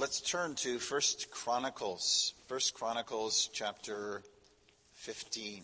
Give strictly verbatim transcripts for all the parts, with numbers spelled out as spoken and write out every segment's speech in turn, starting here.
Let's turn to First Chronicles. First Chronicles chapter fifteen.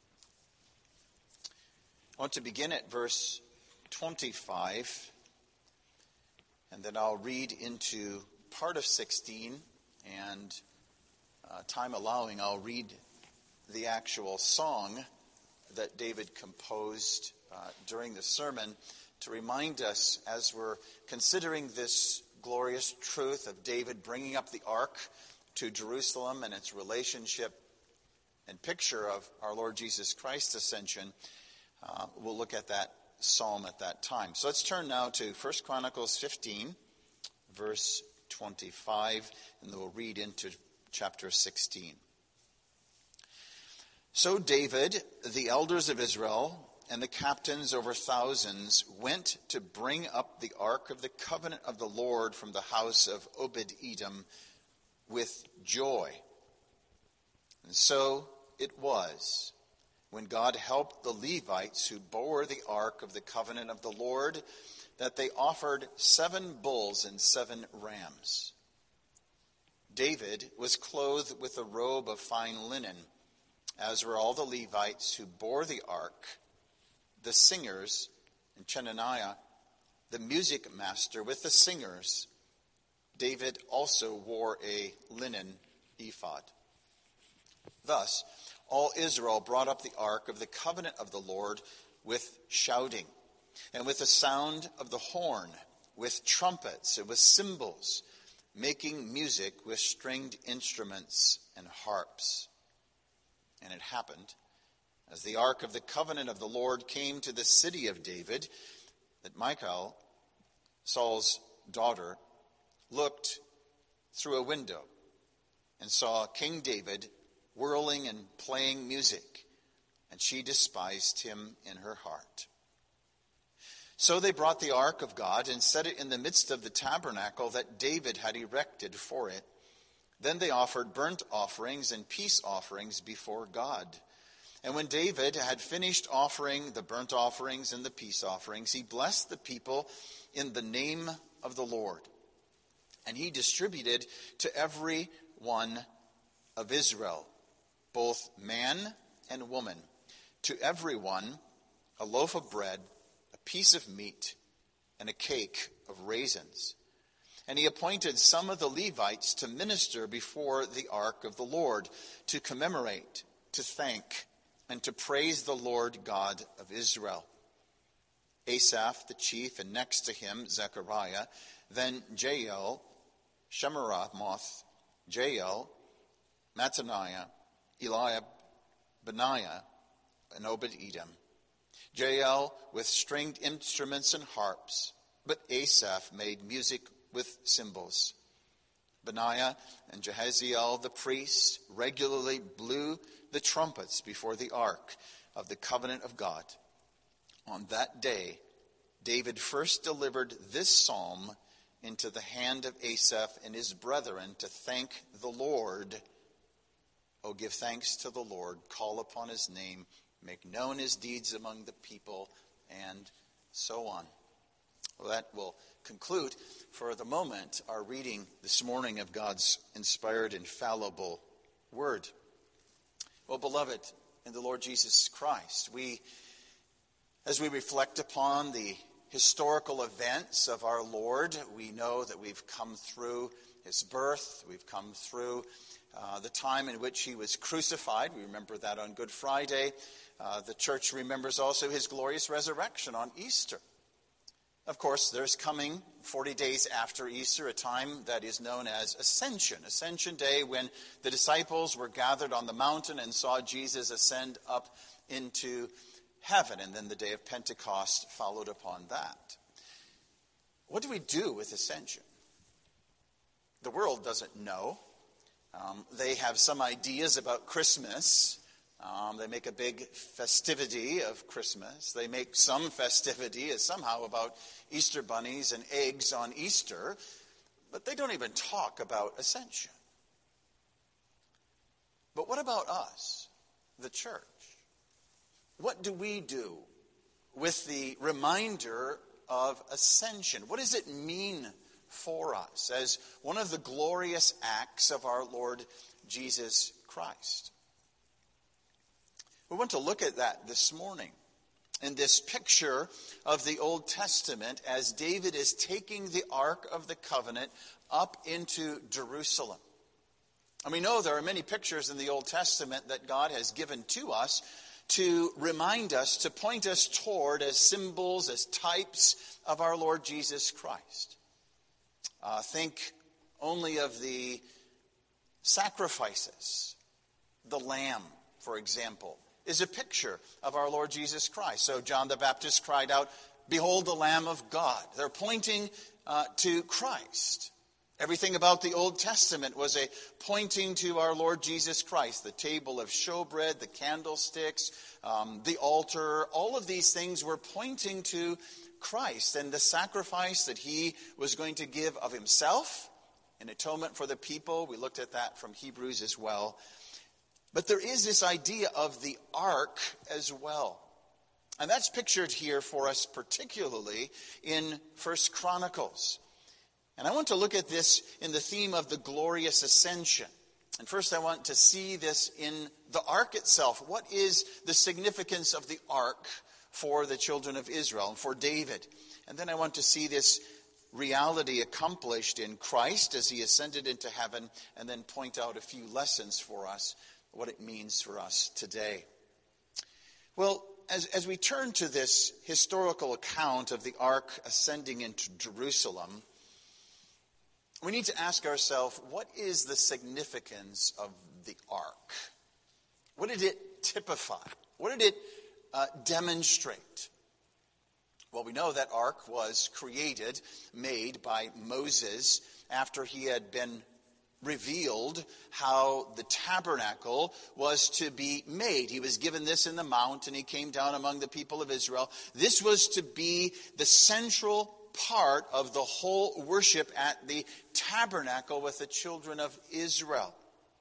I want to begin at verse twenty-five, and then I'll read into part of sixteen, and uh, time allowing, I'll read the actual song that David composed uh, during the sermon to remind us, as we're considering this glorious truth of David bringing up the ark to Jerusalem and its relationship and picture of our Lord Jesus Christ's ascension. Uh, we'll look at that psalm at that time. So let's turn now to First Chronicles fifteen, verse twenty-five, and then we'll read into chapter sixteen. So David, the elders of Israel, and the captains over thousands went to bring up the ark of the covenant of the Lord from the house of Obed-Edom with joy. And so it was, when God helped the Levites who bore the ark of the covenant of the Lord, that they offered seven bulls and seven rams. David was clothed with a robe of fine linen, as were all the Levites who bore the ark, the singers, and Chenaniah, the music master, with the singers. David also wore a linen ephod. Thus, all Israel brought up the ark of the covenant of the Lord with shouting, and with the sound of the horn, with trumpets, and with cymbals, making music with stringed instruments and harps. And it happened, as the ark of the covenant of the Lord came to the city of David, that Michal, Saul's daughter, looked through a window and saw King David whirling and playing music, and she despised him in her heart. So they brought the ark of God and set it in the midst of the tabernacle that David had erected for it. Then they offered burnt offerings and peace offerings before God. And when David had finished offering the burnt offerings and the peace offerings, he blessed the people in the name of the Lord. And he distributed to every one of Israel, both man and woman, to every one a loaf of bread, a piece of meat, and a cake of raisins. And he appointed some of the Levites to minister before the ark of the Lord, to commemorate, to thank, and to praise the Lord God of Israel. Asaph the chief, and next to him Zechariah, then Jael, Shemiramoth, Jael, Mattaniah, Eliab, Benaiah, and Obed-Edom. Jael with stringed instruments and harps, but Asaph made music with cymbals. Benaiah and Jehaziel the priest regularly blew the trumpets before the ark of the covenant of God. On that day, David first delivered this psalm into the hand of Asaph and his brethren to thank the Lord. Oh, give thanks to the Lord, call upon his name, make known his deeds among the people, and so on. Well, that will conclude, for the moment, our reading this morning of God's inspired, infallible word. Well, beloved in the Lord Jesus Christ, we, as we reflect upon the historical events of our Lord, we know that we've come through his birth, we've come through uh, the time in which he was crucified. We remember that on Good Friday. Uh, the church remembers also his glorious resurrection on Easter. Of course, there's coming forty days after Easter, a time that is known as Ascension. Ascension Day, when the disciples were gathered on the mountain and saw Jesus ascend up into heaven. And then the day of Pentecost followed upon that. What do we do with Ascension? The world doesn't know. Um, they have some ideas about Christmas. Um, they make a big festivity of Christmas. They make some festivity as somehow about Easter bunnies and eggs on Easter, but they don't even talk about Ascension. But what about us, the church? What do we do with the reminder of Ascension? What does it mean for us as one of the glorious acts of our Lord Jesus Christ. We want to look at that this morning in this picture of the Old Testament as David is taking the Ark of the Covenant up into Jerusalem. And we know there are many pictures in the Old Testament that God has given to us to remind us, to point us toward as symbols, as types of our Lord Jesus Christ. Uh, think only of the sacrifices. The lamb, for example, is a picture of our Lord Jesus Christ. So John the Baptist cried out, "Behold the Lamb of God." They're pointing uh, to Christ. Everything about the Old Testament was a pointing to our Lord Jesus Christ. The table of showbread, the candlesticks, um, the altar, all of these things were pointing to Christ and the sacrifice that he was going to give of himself in atonement for the people. We looked at that from Hebrews as well. But there is this idea of the ark as well. And that's pictured here for us particularly in First Chronicles. And I want to look at this in the theme of the glorious ascension. And first I want to see this in the ark itself. What is the significance of the ark for the children of Israel and for David? And then I want to see this reality accomplished in Christ as he ascended into heaven, and then point out a few lessons for us, what it means for us today. Well, as, as we turn to this historical account of the ark ascending into Jerusalem, we need to ask ourselves, what is the significance of the ark? What did it typify? What did it uh, demonstrate? Well, we know that ark was created, made by Moses after he had been revealed how the tabernacle was to be made. He was given this in the mount, and he came down among the people of Israel. This was to be the central part of the whole worship at the tabernacle with the children of Israel.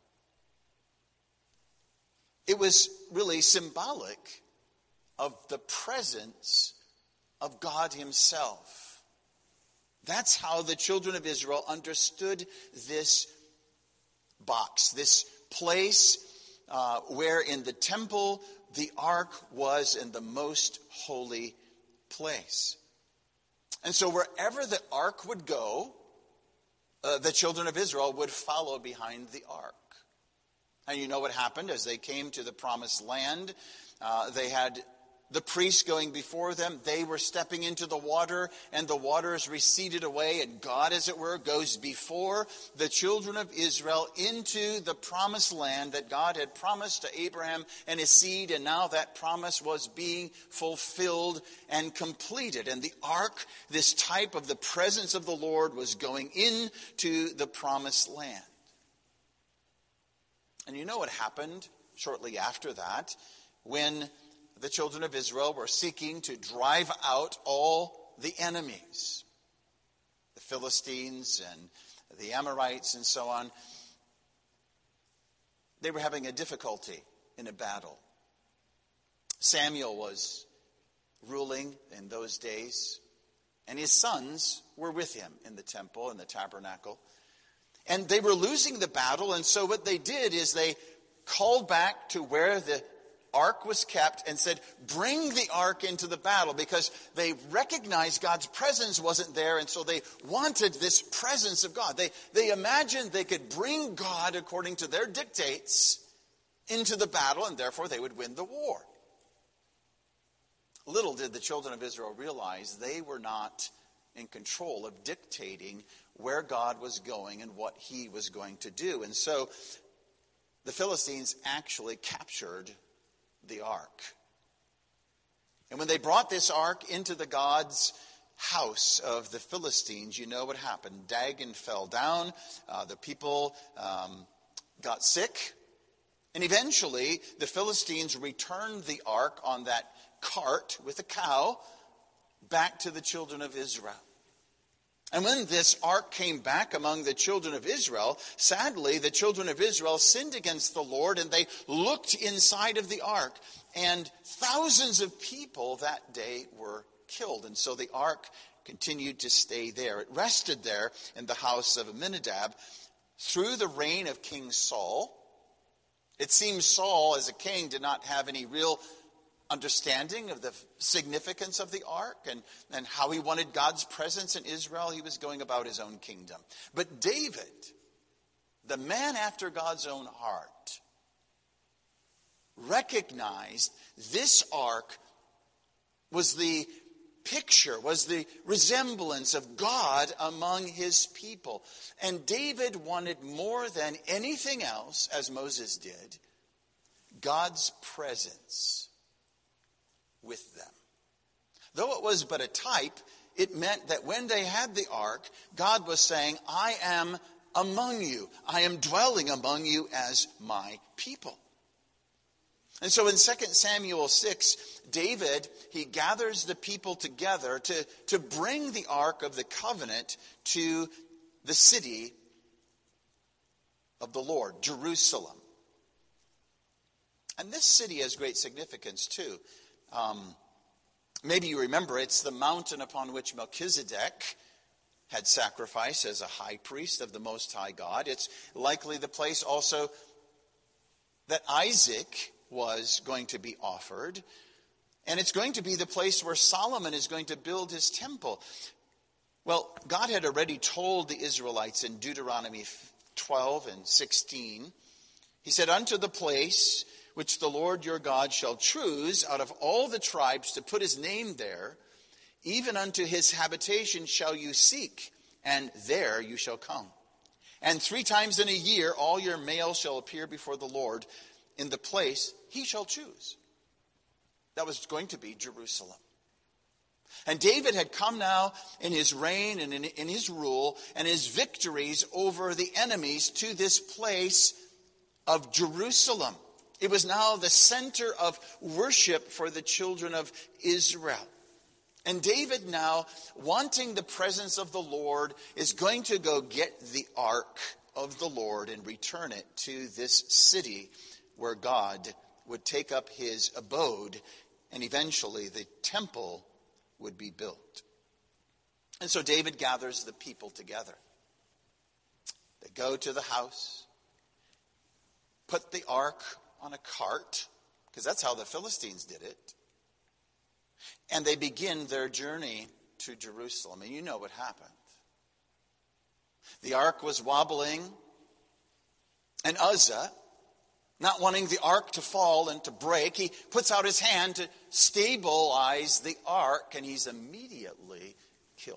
It was really symbolic of the presence of God himself. That's how the children of Israel understood this box, this place uh, where in the temple the ark was in the most holy place. And so wherever the ark would go, uh, the children of Israel would follow behind the ark. And you know what happened as they came to the promised land. Uh, they had the priests going before them. They were stepping into the water, and the waters receded away, and God, as it were, goes before the children of Israel into the promised land that God had promised to Abraham and his seed, and now that promise was being fulfilled and completed. And the ark, this type of the presence of the Lord, was going into the promised land. And you know what happened shortly after that, when the children of Israel were seeking to drive out all the enemies, the Philistines and the Amorites and so on. They were having a difficulty in a battle. Samuel was ruling in those days, and his sons were with him in the temple, in the tabernacle. And they were losing the battle, and so what they did is they called back to where the ark was kept and said, bring the ark into the battle, because they recognized God's presence wasn't there, and so they wanted this presence of God. They, they imagined they could bring God, according to their dictates, into the battle, and therefore they would win the war. Little did the children of Israel realize they were not in control of dictating where God was going and what he was going to do. And so the Philistines actually captured the ark. And when they brought this ark into the God's house of the Philistines, you know what happened. Dagon fell down. Uh, the people um, got sick. And eventually, the Philistines returned the ark on that cart with a cow back to the children of Israel. And when this ark came back among the children of Israel, sadly, the children of Israel sinned against the Lord, and they looked inside of the ark, and thousands of people that day were killed. And so the ark continued to stay there. It rested there in the house of Abinadab through the reign of King Saul. It seems Saul, as a king, did not have any real understanding of the significance of the ark and, and how he wanted God's presence in Israel. He was going about his own kingdom. But David, the man after God's own heart, recognized this ark was the picture, was the resemblance of God among his people. And David wanted more than anything else, as Moses did, God's presence with them. Though it was but a type, it meant that when they had the ark, God was saying, I am among you. I am dwelling among you as my people. And so in Second Samuel six, David, he gathers the people together to, to bring the Ark of the Covenant to the city of the Lord, Jerusalem. And this city has great significance too. Um, maybe you remember, it's the mountain upon which Melchizedek had sacrificed as a high priest of the Most High God. It's likely the place also that Isaac was going to be offered. And it's going to be the place where Solomon is going to build his temple. Well, God had already told the Israelites in Deuteronomy twelve and sixteen, he said, unto the place which the Lord your God shall choose out of all the tribes to put his name there, even unto his habitation shall you seek, and there you shall come. And three times in a year all your males shall appear before the Lord in the place he shall choose. That was going to be Jerusalem. And David had come now in his reign and in, in his rule and his victories over the enemies to this place of Jerusalem. It was now the center of worship for the children of Israel. And David now, wanting the presence of the Lord, is going to go get the ark of the Lord and return it to this city where God would take up his abode, and eventually the temple would be built. And so David gathers the people together. They go to the house, put the ark on a cart, because that's how the Philistines did it, and they begin their journey to Jerusalem. And you know what happened. The ark was wobbling, and Uzzah, not wanting the ark to fall and to break, he puts out his hand to stabilize the ark, and he's immediately killed.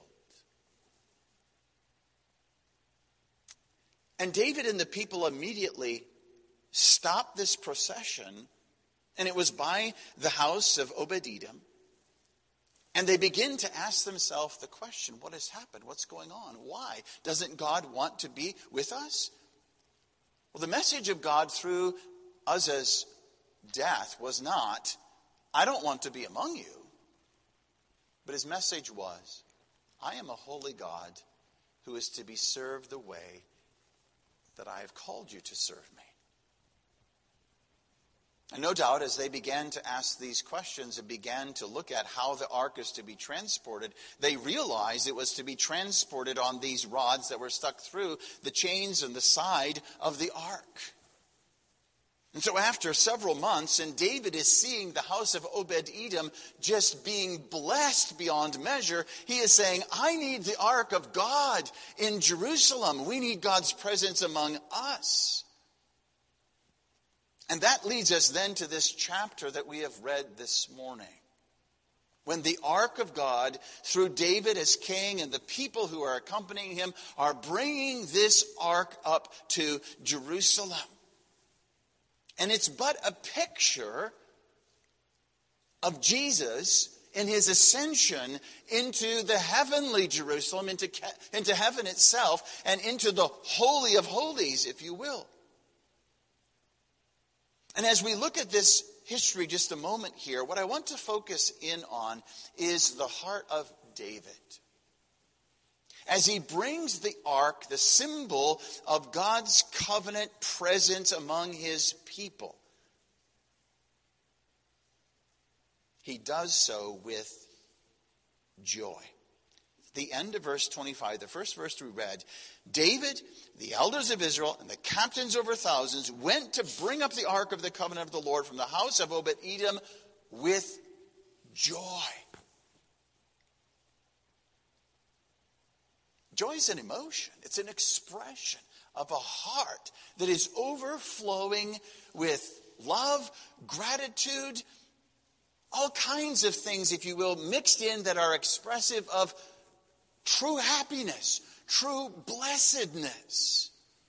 And David and the people immediately stopped this procession, and it was by the house of Obed-Edom. And they begin to ask themselves the question, what has happened? What's going on? Why? Doesn't God want to be with us? Well, the message of God through Uzzah's death was not, I don't want to be among you. But his message was, I am a holy God who is to be served the way that I have called you to serve me. And no doubt, as they began to ask these questions and began to look at how the ark is to be transported, they realized it was to be transported on these rods that were stuck through the chains in the side of the ark. And so after several months, and David is seeing the house of Obed-Edom just being blessed beyond measure, he is saying, I need the ark of God in Jerusalem. We need God's presence among us. And that leads us then to this chapter that we have read this morning. When the ark of God, through David as king and the people who are accompanying him, are bringing this ark up to Jerusalem. And it's but a picture of Jesus in his ascension into the heavenly Jerusalem, into, into heaven itself, and into the Holy of Holies, if you will. And as we look at this history just a moment here, what I want to focus in on is the heart of David. As he brings the ark, the symbol of God's covenant presence among his people, he does so with joy. the end of verse twenty-five, the first verse we read, David, the elders of Israel, and the captains over thousands went to bring up the ark of the covenant of the Lord from the house of Obed-Edom with joy. Joy is an emotion. It's an expression of a heart that is overflowing with love, gratitude, all kinds of things, if you will, mixed in that are expressive of true happiness, true blessedness.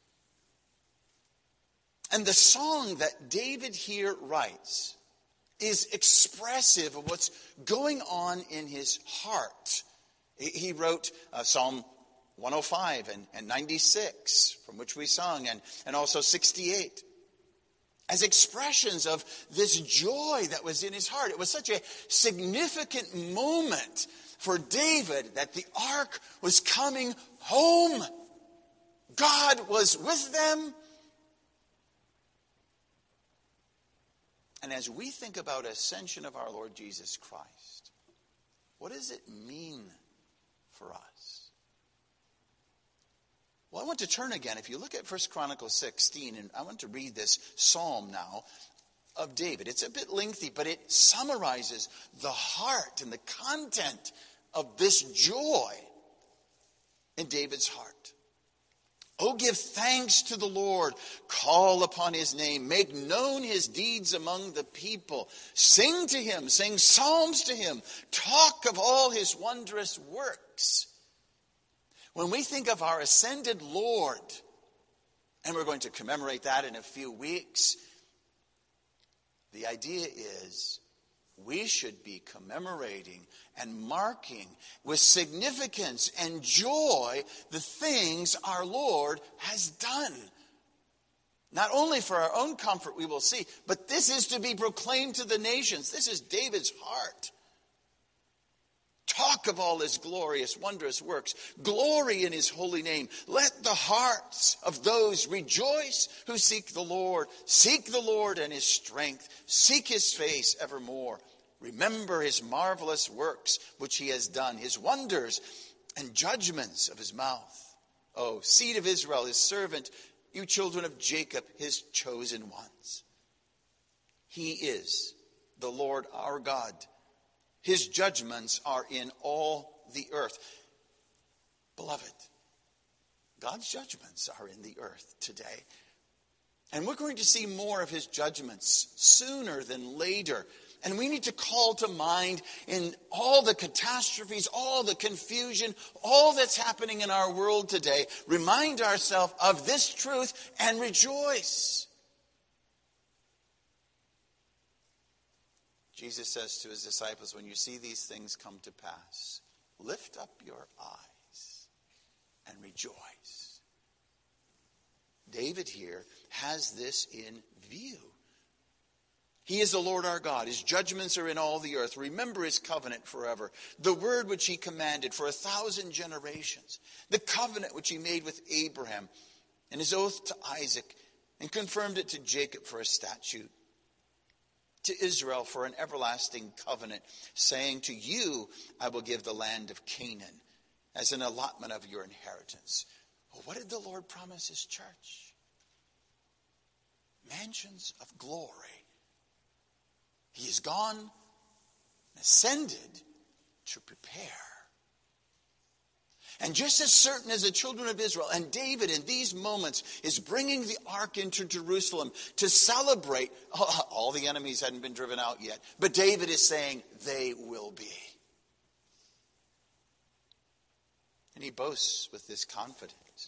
And the song that David here writes is expressive of what's going on in his heart. He wrote uh, Psalm one oh five and, and ninety-six, from which we sung, and, and also sixty-eight, as expressions of this joy that was in his heart. It was such a significant moment for David that the ark was coming home. God was with them. And as we think about ascension of our Lord Jesus Christ, what does it mean for us? Well, I want to turn again. If you look at First Chronicles sixteen, and I want to read this psalm now of David. It's a bit lengthy, but it summarizes the heart and the content of this joy in David's heart. Oh, give thanks to the Lord. Call upon his name. Make known his deeds among the people. Sing to him. Sing psalms to him. Talk of all his wondrous works. When we think of our ascended Lord, and we're going to commemorate that in a few weeks, the idea is we should be commemorating and marking with significance and joy the things our Lord has done. Not only for our own comfort we will see, but this is to be proclaimed to the nations. This is David's heart. Talk of all his glorious, wondrous works. Glory in his holy name. Let the hearts of those rejoice who seek the Lord. Seek the Lord and his strength. Seek his face evermore. Remember his marvelous works which he has done, his wonders and judgments of his mouth. O seed of Israel, his servant, you children of Jacob, his chosen ones. He is the Lord our God. His judgments are in all the earth. Beloved, God's judgments are in the earth today. And we're going to see more of his judgments sooner than later. And we need to call to mind in all the catastrophes, all the confusion, all that's happening in our world today, remind ourselves of this truth and rejoice. Jesus says to his disciples, when you see these things come to pass, lift up your eyes and rejoice. David here has this in view. He is the Lord our God. His judgments are in all the earth. Remember his covenant forever. The word which he commanded for a thousand generations. The covenant which he made with Abraham and his oath to Isaac and confirmed it to Jacob for a statute. To Israel for an everlasting covenant, saying, to you I will give the land of Canaan as an allotment of your inheritance. Well, what did the Lord promise his church? Mansions of glory. He is gone and ascended to prepare. And just as certain as the children of Israel, and David in these moments is bringing the ark into Jerusalem to celebrate. All the enemies hadn't been driven out yet. But David is saying they will be. And he boasts with this confidence.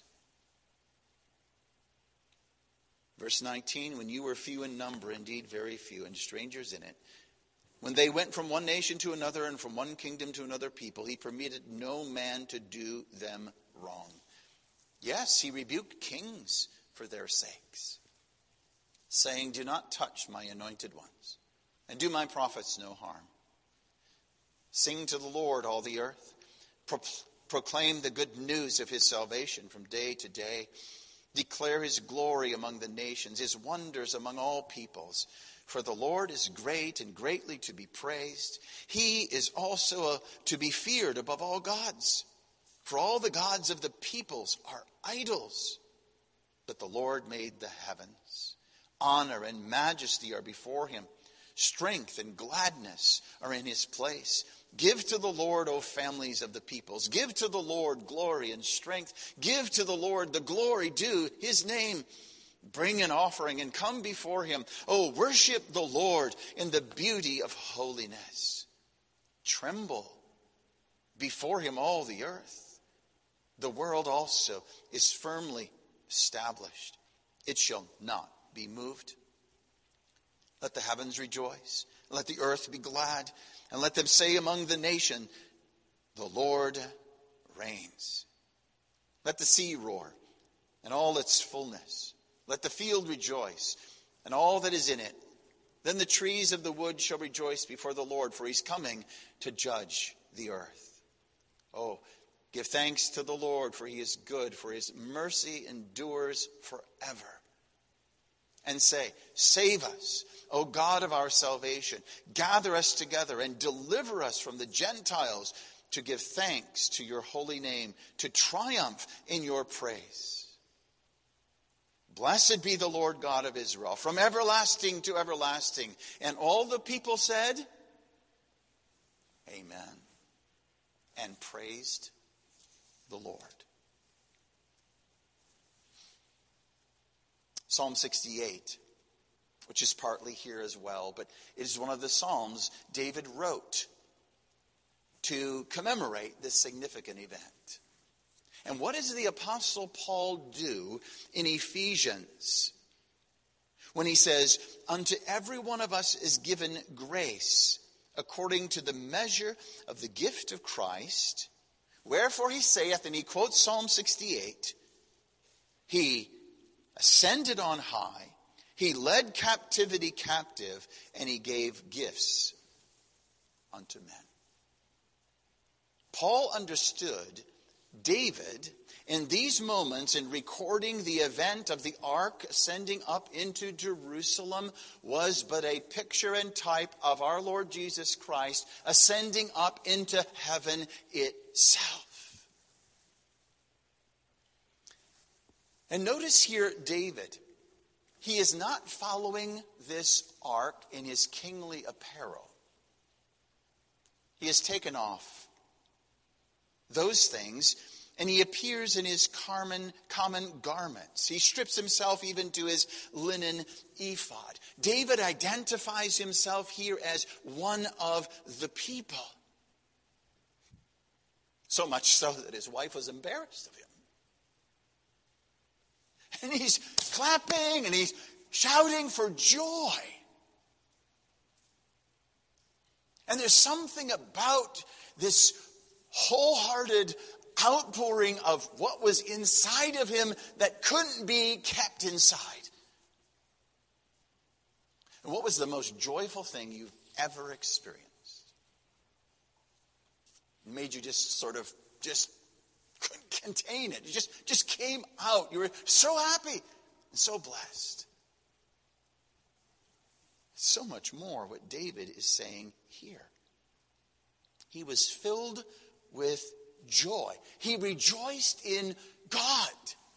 Verse nineteen, when you were few in number, indeed very few, and strangers in it, when they went from one nation to another and from one kingdom to another people, he permitted no man to do them wrong. Yes, he rebuked kings for their sakes, saying, do not touch my anointed ones, and do my prophets no harm. Sing to the Lord, all the earth. Pro- proclaim the good news of his salvation from day to day. Declare his glory among the nations, his wonders among all peoples. For the Lord is great and greatly to be praised. He is also a, to be feared above all gods. For all the gods of the peoples are idols, but the Lord made the heavens. Honor and majesty are before him. Strength and gladness are in his place. Give to the Lord, O families of the peoples. Give to the Lord glory and strength. Give to the Lord the glory due his name. Bring an offering and come before him. Oh, worship the Lord in the beauty of holiness. Tremble before him, all the earth. The world also is firmly established. It shall not be moved. Let the heavens rejoice. Let the earth be glad. And let them say among the nation, the Lord reigns. Let the sea roar and all its fullness. Let the field rejoice and all that is in it. Then the trees of the wood shall rejoice before the Lord, for he's coming to judge the earth. Oh, give thanks to the Lord, for he is good, for his mercy endures forever. And say, save us, O God of our salvation. Gather us together and deliver us from the Gentiles, to give thanks to your holy name, to triumph in your praise. Blessed be the Lord God of Israel, from everlasting to everlasting. And all the people said, Amen, and praised the Lord. Psalm sixty-eight, which is partly here as well, but it is one of the psalms David wrote to commemorate this significant event. And what does the Apostle Paul do in Ephesians when he says, unto every one of us is given grace according to the measure of the gift of Christ? Wherefore he saith, and he quotes Psalm sixty-eight, he ascended on high, he led captivity captive, and he gave gifts unto men. Paul understood David in these moments in recording the event of the ark ascending up into Jerusalem was but a picture and type of our Lord Jesus Christ ascending up into heaven itself. And notice here David, he is not following this ark in his kingly apparel. He has taken off those things, and he appears in his common, common garments. He strips himself even to his linen ephod. David identifies himself here as one of the people. So much so that his wife was embarrassed of him. And he's clapping and he's shouting for joy. And there's something about this wholehearted outpouring of what was inside of him that couldn't be kept inside. And what was the most joyful thing you've ever experienced? It made you just sort of just couldn't contain it. It just, just came out. You were so happy and so blessed. So much more what David is saying here. He was filled with joy. He rejoiced in God.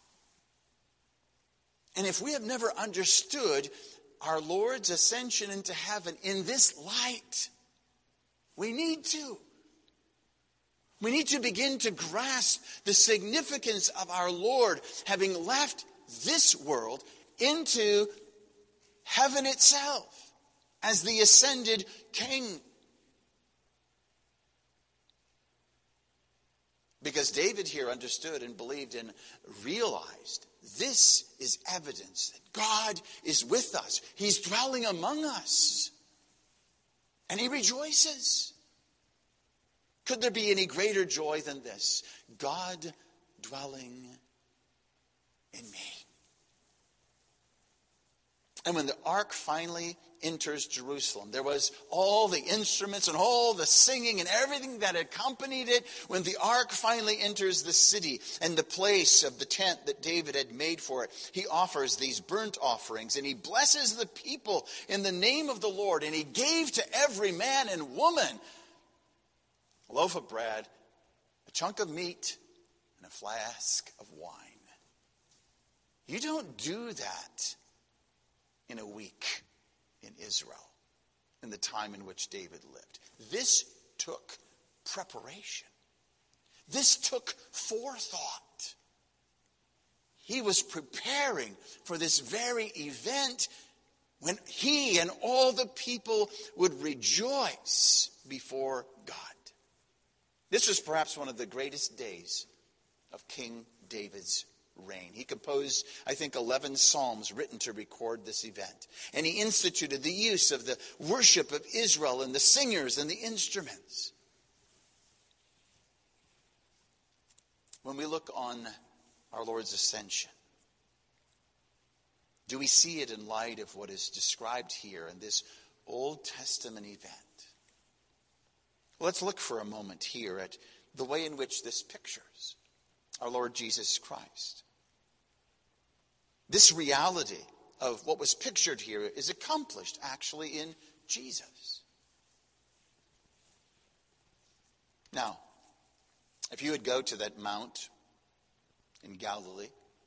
And if we have never understood our Lord's ascension into heaven in this light, we need to. We need to begin to grasp the significance of our Lord having left this world into heaven itself as the ascended King. Because David here understood and believed and realized this is evidence that God is with us. He's dwelling among us. And he rejoices. Could there be any greater joy than this? God dwelling in me. And when the ark finally enters Jerusalem, there was all the instruments and all the singing and everything that accompanied it. When the ark finally enters the city and the place of the tent that David had made for it, he offers these burnt offerings and he blesses the people in the name of the Lord. And he gave to every man and woman a loaf of bread, a chunk of meat, a flask of wine. You don't do that in a week in Israel, in the time in which David lived. This took preparation. This took forethought. He was preparing for this very event when he and all the people would rejoice before God. This was perhaps one of the greatest days of King David's reign. He composed, I think, eleven psalms written to record this event. And he instituted the use of the worship of Israel and the singers and the instruments. When we look on our Lord's ascension, do we see it in light of what is described here in this Old Testament event? Let's look for a moment here at the way in which this pictures our Lord Jesus Christ. This reality of what was pictured here is accomplished actually in Jesus. Now, if you would go to that mount in Galilee,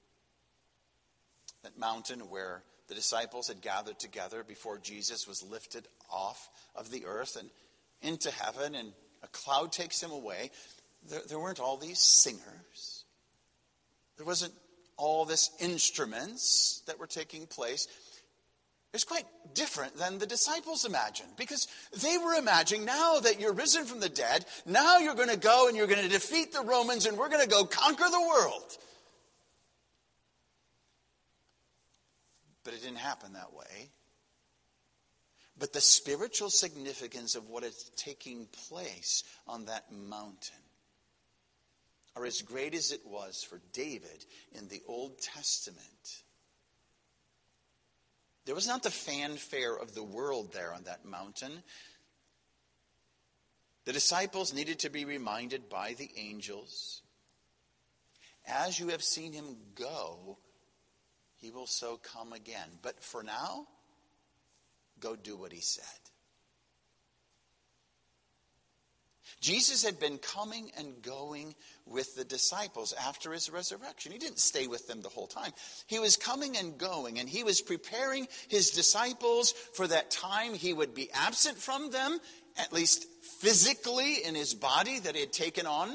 that mountain where the disciples had gathered together before Jesus was lifted off of the earth and into heaven, and a cloud takes him away, there, there weren't all these singers. There wasn't all this instruments that were taking place. It's quite different than the disciples imagined, because they were imagining, now that you're risen from the dead, now you're going to go and you're going to defeat the Romans and we're going to go conquer the world. But it didn't happen that way. But the spiritual significance of what is taking place on that mountain are as great as it was for David in the Old Testament. There was not the fanfare of the world there on that mountain. The disciples needed to be reminded by the angels, as you have seen him go, he will so come again. But for now, go do what he said. Jesus had been coming and going with the disciples after his resurrection. He didn't stay with them the whole time. He was coming and going, and he was preparing his disciples for that time he would be absent from them, at least physically in his body that he had taken on.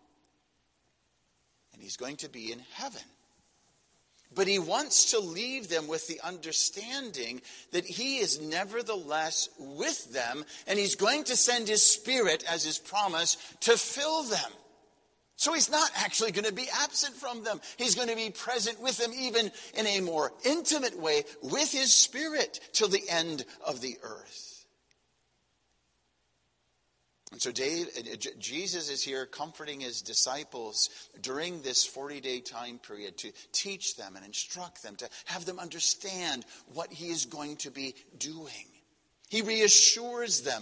And he's going to be in heaven. But he wants to leave them with the understanding that he is nevertheless with them, and he's going to send his Spirit as his promise to fill them. So he's not actually going to be absent from them. He's going to be present with them, even in a more intimate way, with his Spirit till the end of the earth. And so Dave, Jesus is here comforting his disciples during this forty-day time period to teach them and instruct them, to have them understand what he is going to be doing. He reassures them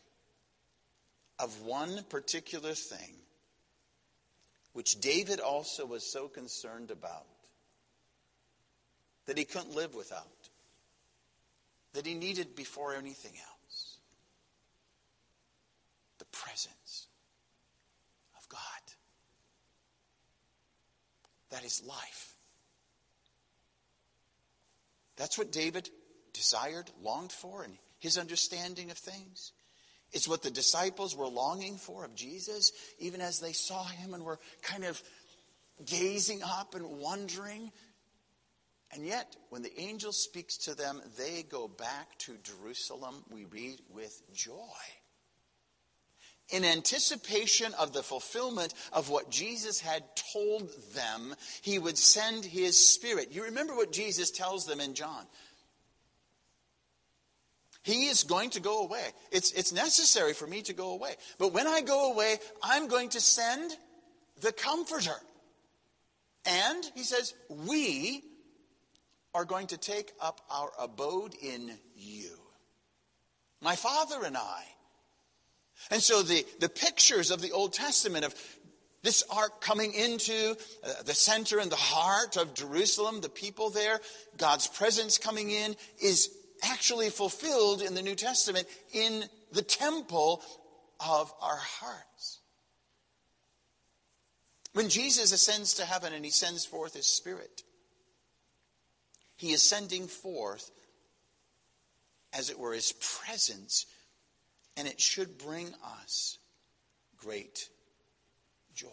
of one particular thing, which David also was so concerned about, that he couldn't live without, that he needed before anything else. The presence of God. That is life. That's what David desired, longed for, in his understanding of things. It's what the disciples were longing for of Jesus, even as they saw him and were kind of gazing up and wondering. And yet, when the angel speaks to them, they go back to Jerusalem, we read, with joy. In anticipation of the fulfillment of what Jesus had told them, he would send his Spirit. You remember what Jesus tells them in John. He is going to go away. It's, it's necessary for me to go away. But when I go away, I'm going to send the Comforter. And, he says, we are going to take up our abode in you. My Father and I. And so the, the pictures of the Old Testament of this ark coming into uh, the center and the heart of Jerusalem, the people there, God's presence coming in, is actually fulfilled in the New Testament in the temple of our hearts. When Jesus ascends to heaven and he sends forth his Spirit, he is sending forth, as it were, his presence, and it should bring us great joy.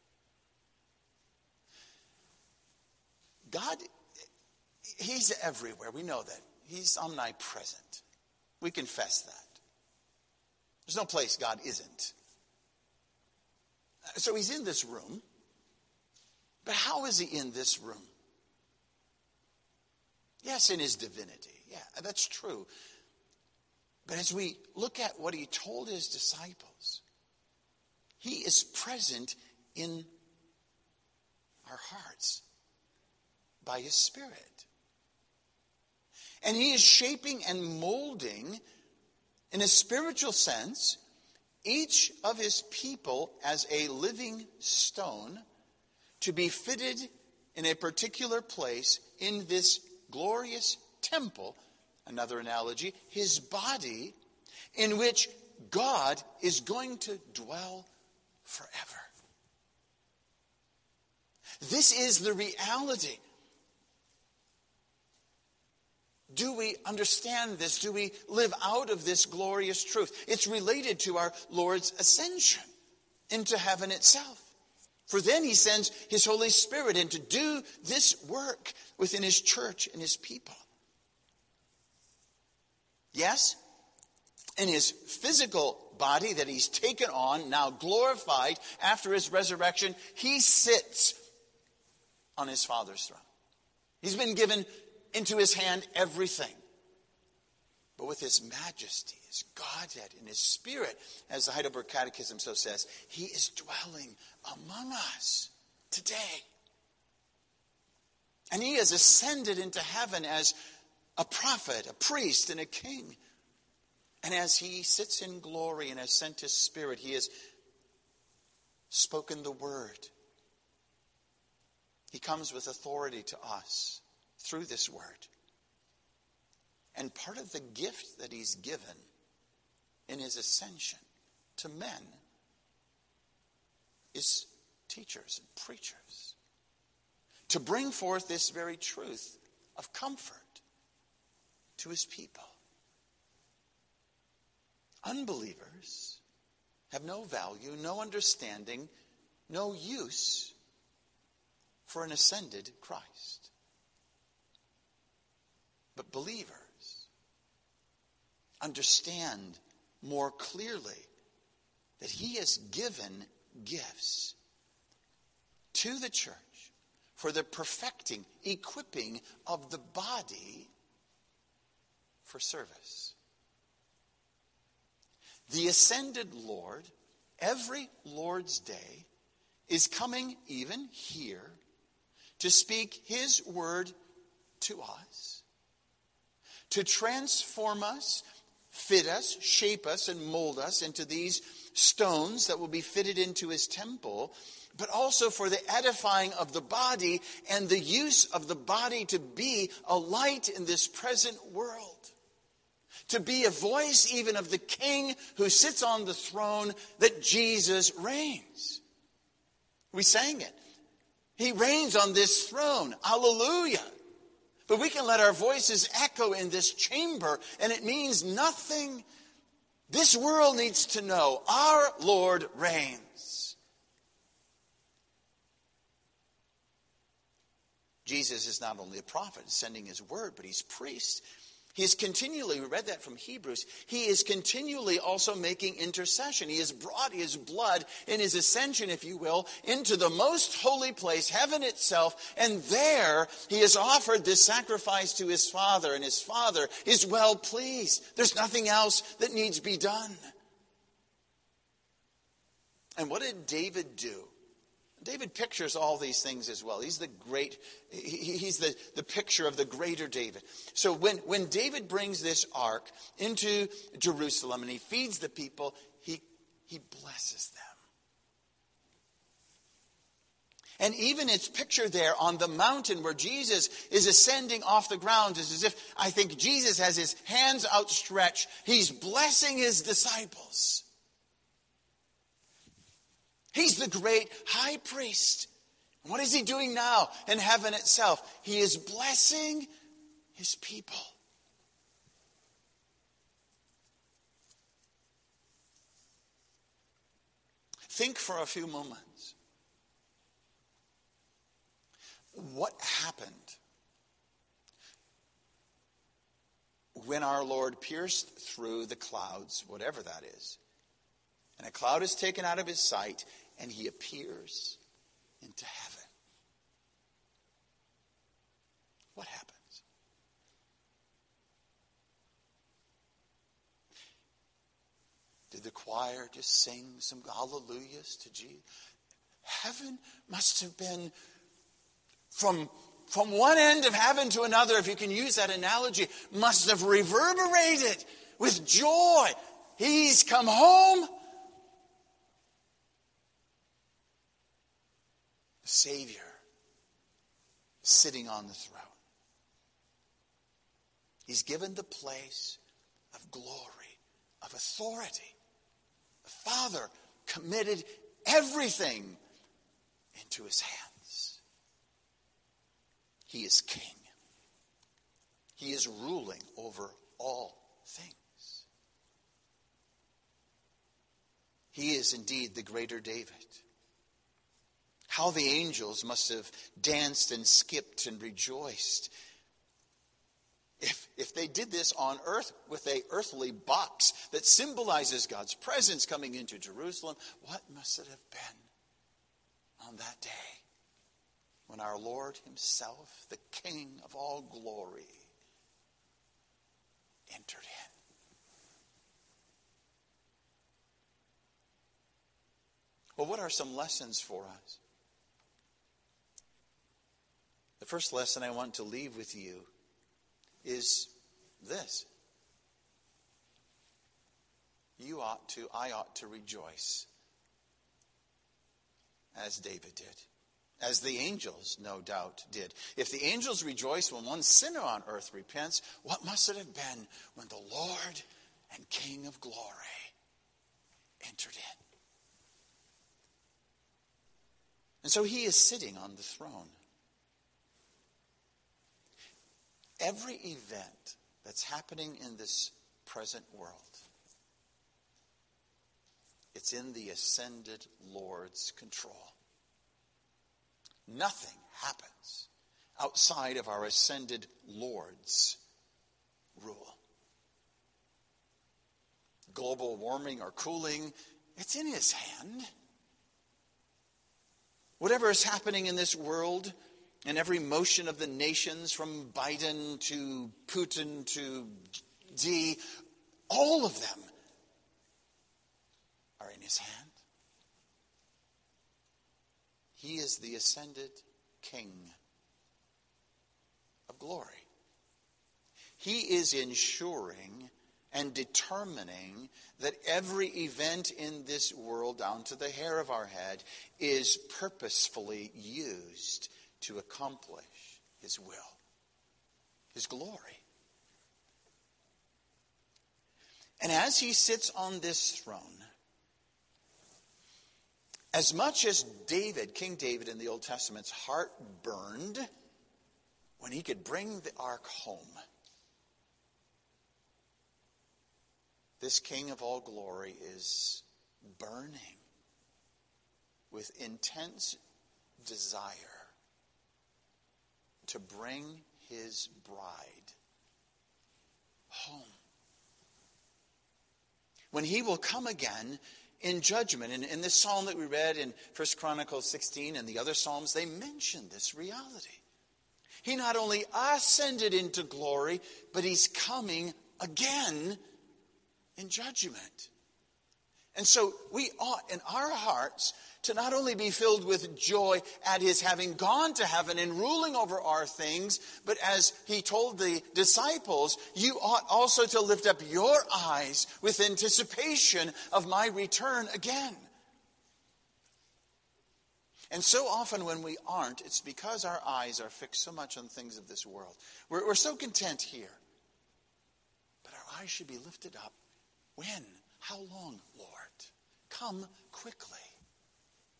God, he's everywhere. We know that. He's omnipresent. We confess that. There's no place God isn't. So he's in this room. But how is he in this room? Yes, in his divinity. Yeah, that's true. But as we look at what he told his disciples, he is present in our hearts by his Spirit. And he is shaping and molding, in a spiritual sense, each of his people as a living stone to be fitted in a particular place in this glorious temple, another analogy, his body, in which God is going to dwell forever. This is the reality. Do we understand this? Do we live out of this glorious truth? It's related to our Lord's ascension into heaven itself. For then he sends his Holy Spirit in to do this work within his church and his people. Yes, in his physical body that he's taken on, now glorified after his resurrection, he sits on his Father's throne. He's been given into his hand everything. But with his majesty, his Godhead, and his Spirit, as the Heidelberg Catechism so says, he is dwelling among us today. And he has ascended into heaven as a prophet, a priest, and a king. And as he sits in glory and has sent his Spirit, he has spoken the word. He comes with authority to us through this word. And part of the gift that he's given in his ascension to men is teachers and preachers, to bring forth this very truth of comfort to his people. Unbelievers have no value, no understanding, no use for an ascended Christ. But believers understand more clearly that he has given gifts to the church for the perfecting, equipping of the body for service. The ascended Lord, every Lord's Day, is coming even here to speak his word to us, to transform us, fit us, shape us, and mold us into these stones that will be fitted into his temple, but also for the edifying of the body and the use of the body to be a light in this present world. To be a voice even of the King who sits on the throne, that Jesus reigns. We sang it. He reigns on this throne. Hallelujah. But we can let our voices echo in this chamber, and it means nothing. This world needs to know our Lord reigns. Jesus is not only a prophet sending his word, but he's priest. He is continually, we read that from Hebrews, he is continually also making intercession. He has brought his blood in his ascension, if you will, into the most holy place, heaven itself, and there he has offered this sacrifice to his Father, and his Father is well pleased. There's nothing else that needs to be done. And what did David do? David pictures all these things as well. He's the great, he, he's the, the picture of the greater David. So when, when David brings this ark into Jerusalem and he feeds the people, he, he blesses them. And even its picture there on the mountain where Jesus is ascending off the ground is as if, I think Jesus has his hands outstretched. He's blessing his disciples. He's the great high priest. What is he doing now in heaven itself? He is blessing his people. Think for a few moments. What happened when our Lord pierced through the clouds, whatever that is, and a cloud is taken out of his sight, and he appears into heaven? What happens? Did the choir just sing some hallelujahs to Jesus? Heaven must have been from, from one end of heaven to another, if you can use that analogy, must have reverberated with joy. He's come home. The Savior sitting on the throne. He's given the place of glory, of authority. The Father committed everything into his hands. He is king. He is ruling over all things. He is indeed the greater David. How the angels must have danced and skipped and rejoiced. If, if they did this on earth with a earthly box that symbolizes God's presence coming into Jerusalem, what must it have been on that day when our Lord himself, the King of all glory, entered in? Well, what are some lessons for us? The first lesson I want to leave with you is this. You ought to, I ought to rejoice as David did, as the angels no doubt did. If the angels rejoice when one sinner on earth repents, what must it have been when the Lord and King of glory entered in? And so he is sitting on the throne. Every event that's happening in this present world, it's in the ascended Lord's control. Nothing happens outside of our ascended Lord's rule. Global warming or cooling, it's in his hand. Whatever is happening in this world, and every motion of the nations from Biden to Putin to Xi, all of them are in his hand. He is the ascended King of glory. He is ensuring and determining that every event in this world, down to the hair of our head, is purposefully used to accomplish his will, his glory. And as he sits on this throne, as much as David, King David in the Old Testament's heart burned when he could bring the ark home, this King of all glory is burning with intense desire to bring his bride home. When he will come again in judgment. And in this psalm that we read in First Chronicles sixteen and the other psalms, they mention this reality. He not only ascended into glory, but he's coming again in judgment. And so we ought in our hearts to not only be filled with joy at his having gone to heaven and ruling over our things, but as he told the disciples, you ought also to lift up your eyes with anticipation of my return again. And so often when we aren't, it's because our eyes are fixed so much on things of this world. We're, we're so content here. But our eyes should be lifted up. When? How long, Lord? Come quickly.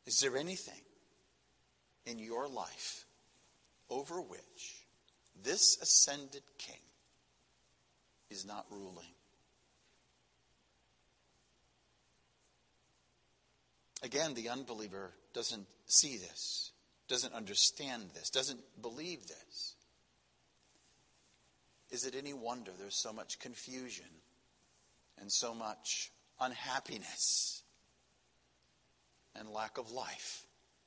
Is there anything in your life over which this ascended King is not ruling? Again, the unbeliever doesn't see this, doesn't understand this, doesn't believe this. Is it any wonder there's so much confusion and so much unhappiness and lack of life?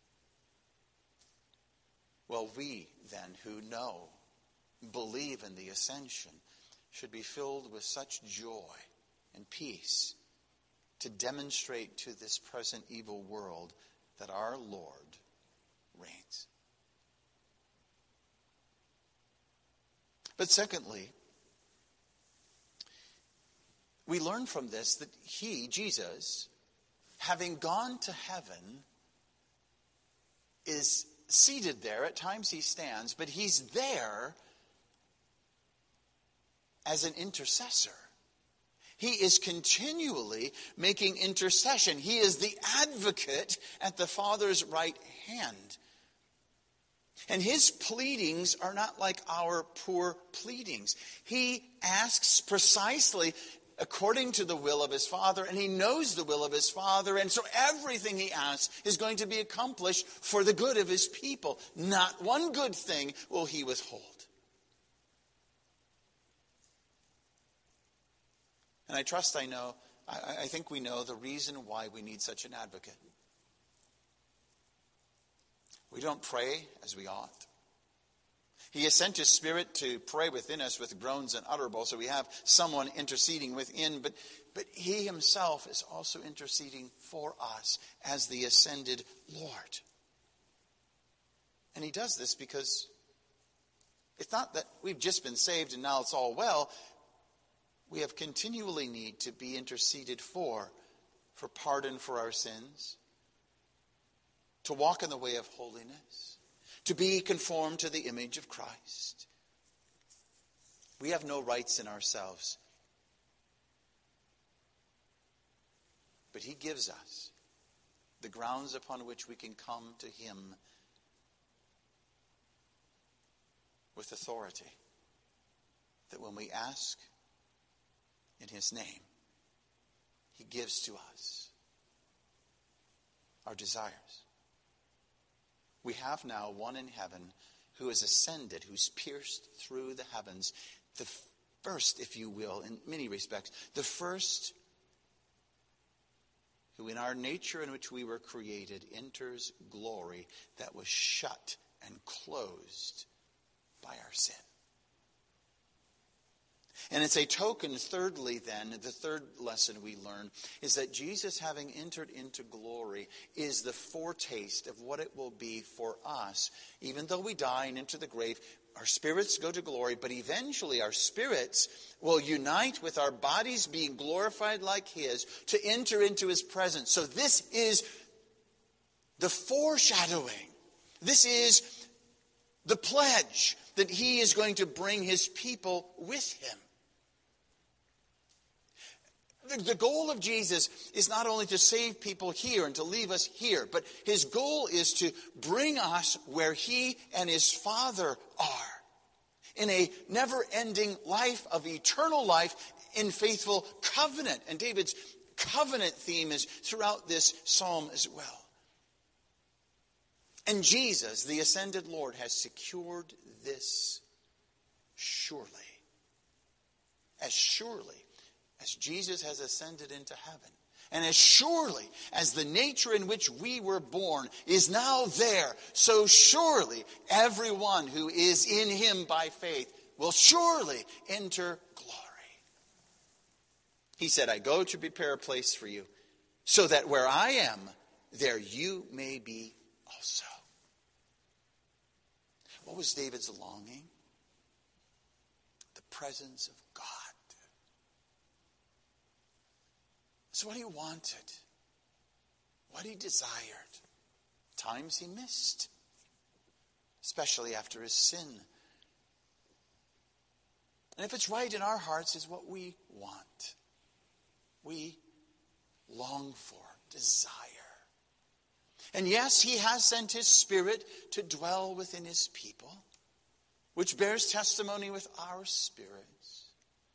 Well, we then who know, believe in the ascension, should be filled with such joy and peace to demonstrate to this present evil world that our Lord reigns. But secondly, we learn from this that he, Jesus, having gone to heaven, is seated there. At times he stands, but he's there as an intercessor. He is continually making intercession. He is the advocate at the Father's right hand. And his pleadings are not like our poor pleadings. He asks precisely according to the will of his Father, and he knows the will of his Father, and so everything he asks is going to be accomplished for the good of his people. Not one good thing will he withhold. And I trust I know, I, I think we know the reason why we need such an advocate. We don't pray as we ought. He has sent his Spirit to pray within us with groans unutterable, so we have someone interceding within, but, but he himself is also interceding for us as the ascended Lord. And he does this because it's not that we've just been saved and now it's all well. We have continually need to be interceded for, for pardon for our sins, to walk in the way of holiness, to be conformed to the image of Christ. We have no rights in ourselves, but he gives us the grounds upon which we can come to him with authority, that when we ask in his name, he gives to us our desires. We have now one in heaven who has ascended, who's pierced through the heavens. The first, if you will, in many respects, the first who in our nature in which we were created enters glory that was shut and closed by our sin. And it's a token, thirdly then, the third lesson we learn is that Jesus, having entered into glory, is the foretaste of what it will be for us. Even though we die and enter the grave, our spirits go to glory, but eventually our spirits will unite with our bodies being glorified like his to enter into his presence. So this is the foreshadowing. This is the pledge that he is going to bring his people with him. The goal of Jesus is not only to save people here and to leave us here, but his goal is to bring us where he and his Father are, in a never-ending life of eternal life in faithful covenant. And David's covenant theme is throughout this psalm as well. And Jesus, the ascended Lord, has secured this surely. As surely as Jesus has ascended into heaven, and as surely as the nature in which we were born is now there, so surely everyone who is in him by faith will surely enter glory. He said, I go to prepare a place for you, so that where I am, there you may be also. What was David's longing? The presence of God. It's what he wanted, what he desired. Times he missed, especially after his sin. And if it's right in our hearts, is what we want. We long for, desire. And yes, he has sent his Spirit to dwell within his people, which bears testimony with our spirits.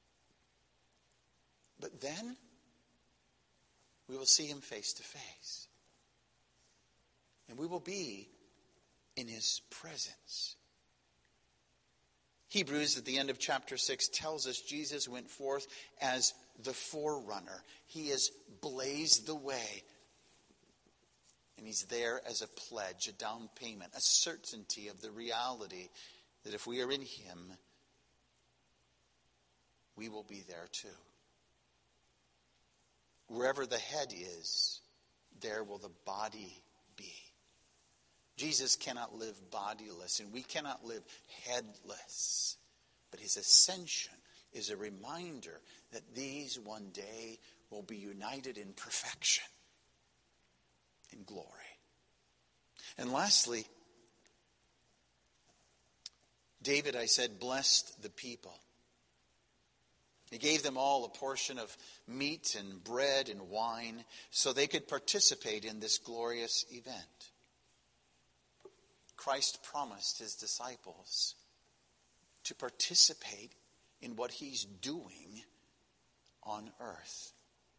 But then we will see him face to face. And we will be in his presence. Hebrews at the end of chapter six tells us Jesus went forth as the forerunner. He has blazed the way. And he's there as a pledge, a down payment, a certainty of the reality that if we are in him, we will be there too. Wherever the head is, there will the body be. Jesus cannot live bodiless, and we cannot live headless. But his ascension is a reminder that these one day will be united in perfection, in glory. And lastly, David, I said, blessed the people. He gave them all a portion of meat and bread and wine so they could participate in this glorious event. Christ promised his disciples to participate in what he's doing on earth.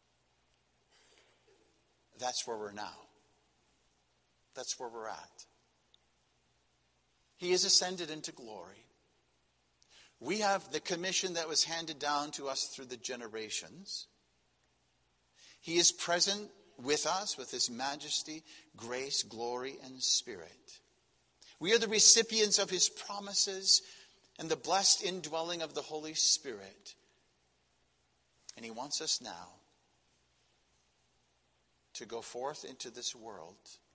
That's where we're now. That's where we're at. He has ascended into glory. We have the commission that was handed down to us through the generations. He is present with us with his majesty, grace, glory, and spirit. We are the recipients of his promises and the blessed indwelling of the Holy Spirit. And he wants us now to go forth into this world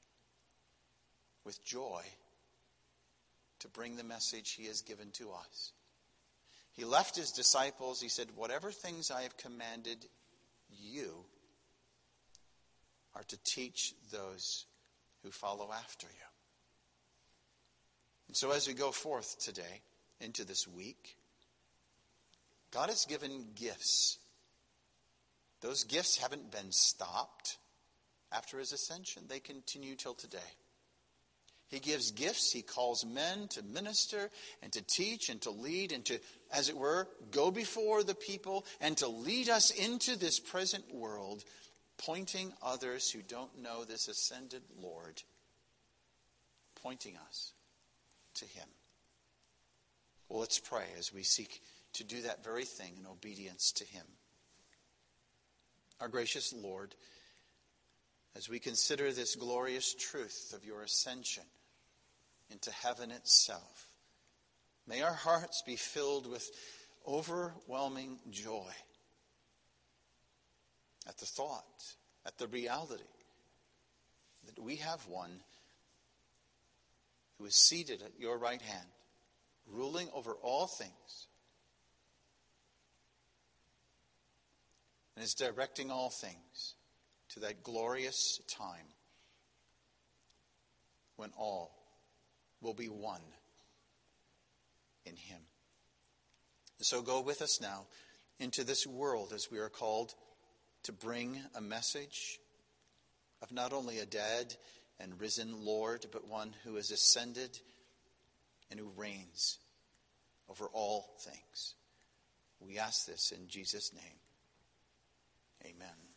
with joy to bring the message he has given to us. He left his disciples. He said, whatever things I have commanded you are to teach those who follow after you. And so as we go forth today into this week, God has given gifts. Those gifts haven't been stopped after his ascension. They continue till today. He gives gifts. He calls men to minister and to teach and to lead and to, as it were, go before the people and to lead us into this present world, pointing others who don't know this ascended Lord, pointing us to him. Well, let's pray as we seek to do that very thing in obedience to him. Our gracious Lord, as we consider this glorious truth of your ascension into heaven itself, may our hearts be filled with overwhelming joy at the thought, at the reality that we have one who is seated at your right hand, ruling over all things, and is directing all things to that glorious time when all will be one in him. So go with us now into this world as we are called to bring a message of not only a dead and risen Lord, but one who has ascended and who reigns over all things. We ask this in Jesus' name. Amen.